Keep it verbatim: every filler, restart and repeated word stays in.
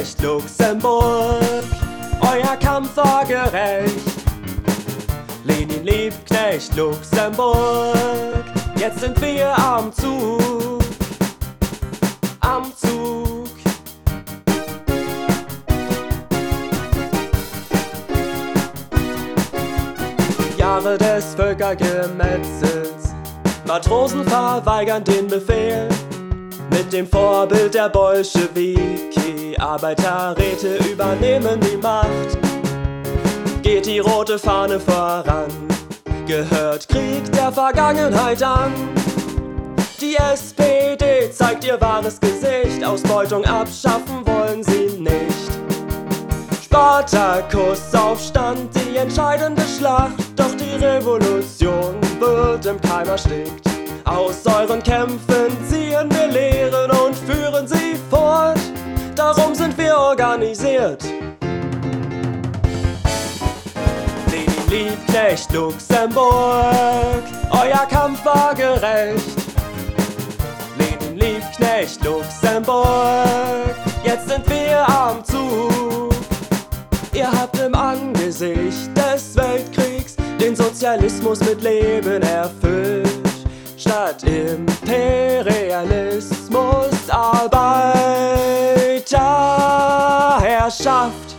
Liebknecht Luxemburg, euer Kampf war gerecht. Lenin, Liebknecht Luxemburg, jetzt sind wir am Zug, am Zug. Jahre des Völkergemetzels, Matrosen verweigern den Befehl. Mit dem Vorbild der Bolschewiki, Arbeiterräte übernehmen die Macht. Geht die rote Fahne voran, gehört Krieg der Vergangenheit an. Die S P D zeigt ihr wahres Gesicht, Ausbeutung abschaffen wollen sie nicht. Spartakus, Aufstand, die entscheidende Schlacht, doch die Revolution wird im Keim erstickt. Aus euren Kämpfen ziehen wir Lehren und führen sie fort, darum sind wir organisiert. Lenin, Liebknecht Luxemburg, euer Kampf war gerecht. Lenin, Liebknecht Luxemburg, jetzt sind wir am Zug. Ihr habt im Angesicht des Weltkriegs den Sozialismus mit Leben erfüllt. Statt Imperialismus Arbeiterherrschaft.